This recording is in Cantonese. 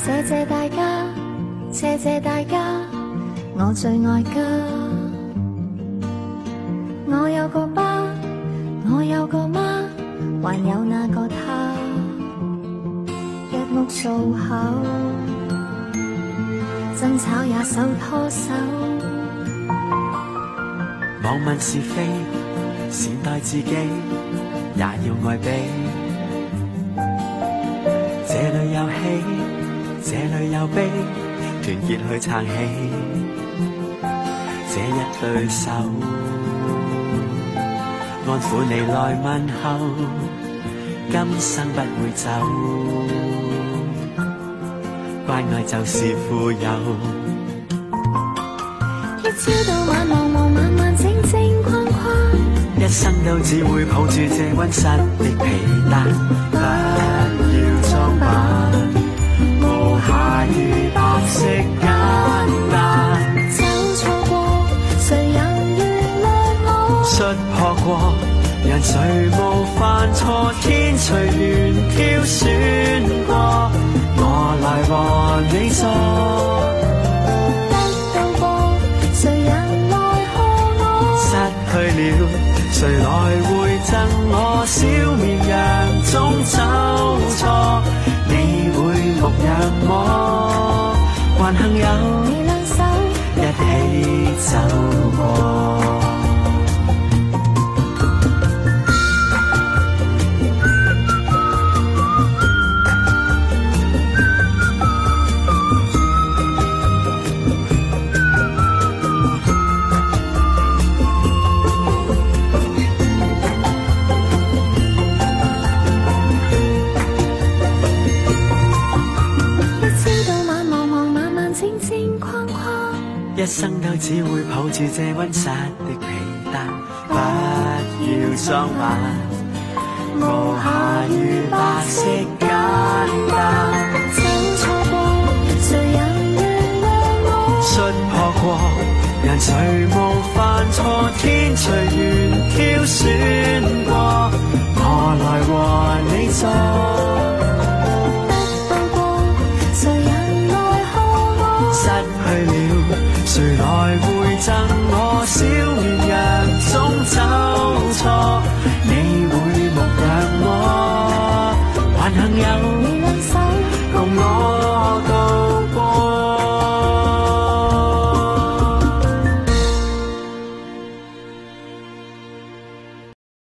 謝謝大家，謝謝大家，我最愛家。我有個爸，我有個媽，還有那個他，一屋數口，爭吵也手拖手。 莫問是非，善待自己，也要愛悲。這裏有喜，這裏有悲，團結去撐起這一對手，安撫你來問候，今生不會走，關愛就是富有。 一朝到晚忙忙漫漫整整框框， 一生都只會抱住這溫室的被單，不要裝扮，無瑕與白色簡單。 走錯過，誰人原諒我？ 摔破過，人誰無犯錯？天隨緣挑選過，我來和你坐。去了，誰來會贈我？小綿羊總走錯，你會牧養我，還幸有你兩手一起走過。一生都只會抱住這溫室的被單，不要裝扮，無瑕與白色簡單。 走錯過，誰人原諒我？ 摔破過，人誰無犯錯？天隨緣挑選過，我來和你坐。